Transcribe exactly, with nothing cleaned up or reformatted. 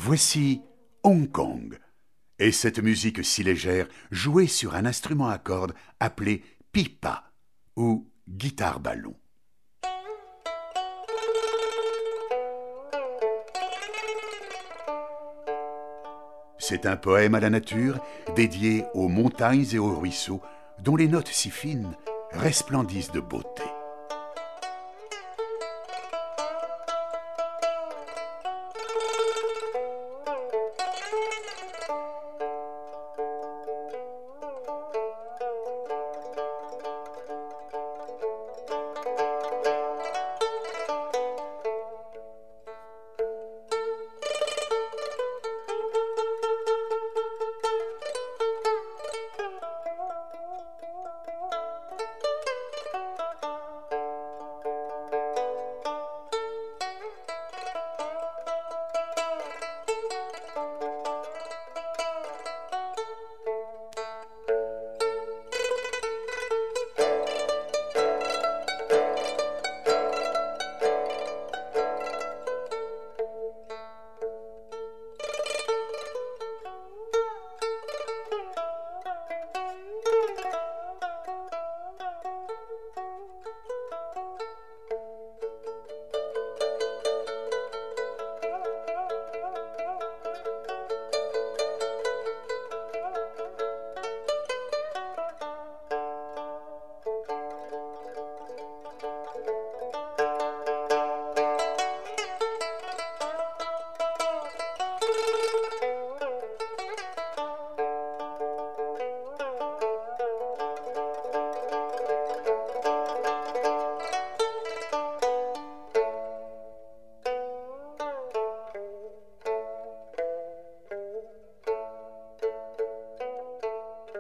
Voici Hong Kong, et cette musique si légère jouée sur un instrument à cordes appelé pipa ou guitare-ballon. C'est un poème à la nature dédié aux montagnes et aux ruisseaux dont les notes si fines resplendissent de beauté.